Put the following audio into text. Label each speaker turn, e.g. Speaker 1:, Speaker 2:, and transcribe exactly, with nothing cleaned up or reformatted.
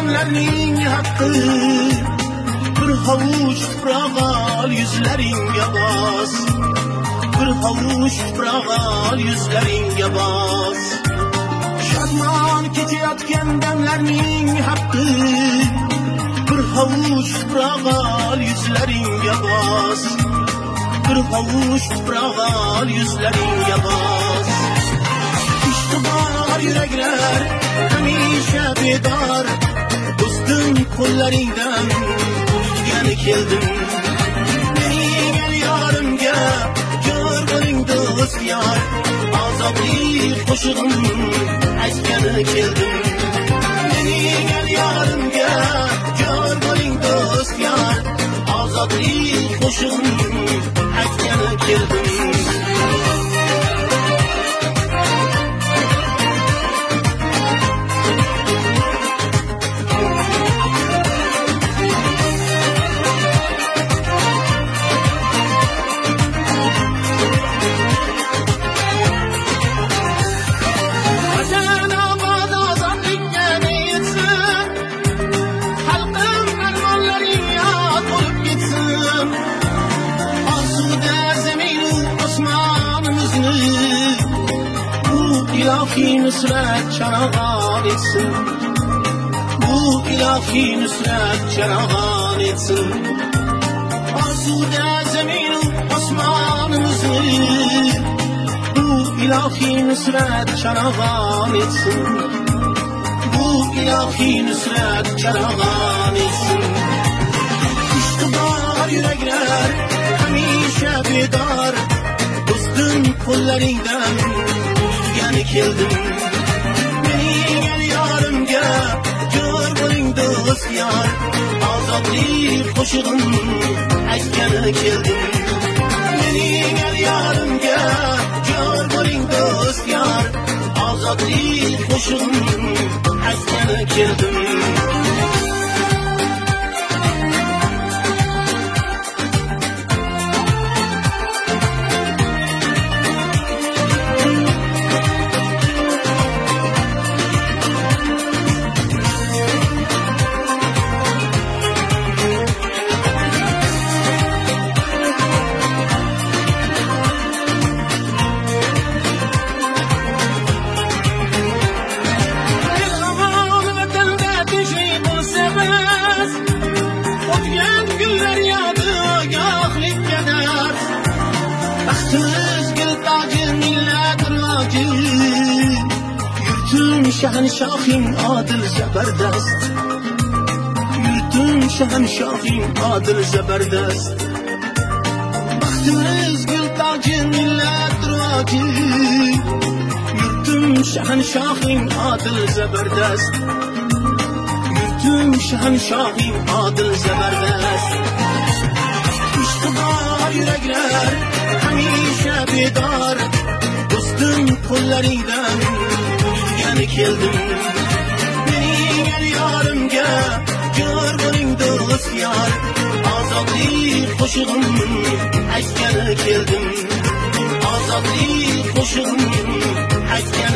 Speaker 1: demlerning haqqı bir havuç tuprağa yüzleringe bas bir havuç tuprağa yüzleringe bas şadman keçiyotgan demlerning haqqı bir havuç tuprağa yüzleringe bas bir havuç tuprağa yüzleringe bas işte var yürekler hamisha bedor do'stim qo'llaringdan uzgani keldim meni gel yorimga yor bo'ling do'st yor azobli qo'shig'im aytgani keldim meni gel yorimga yor bo'ling do'st yor azobli qo'shig'im aytgani keldim ilahi nusret çanağan etsin bu ilahi nusret çanağan etsin arzuda zeminu osmanımızı bu ilahi nusret çanağan etsin bu ilahi nusret çanağan etsin işte var yürekler hamisha bedor do'stim qo'llaringdan uzgani keldim meni gel yorimga yor bo'ling do'st yor azobli qo'shig'im aytgani keldim meni gel yorimga yor bo'ling do'st yor azobli qo'shig'im aytgani keldim Şahanşahim adil zabardast yurtum şahanşahim adil zabardast baxtimiz gul toji millat rivoji yurtum şahanşahim adil zabardast yurtum şahanşahim adil zabardast işte var yürekler hamisha bedor do'stim qo'llaringdan uzgani keldim meni gel yorimga yor bo'ling do'st yor azobli qo'shig'im aytgani keldim azobli qo'shig'im aytgani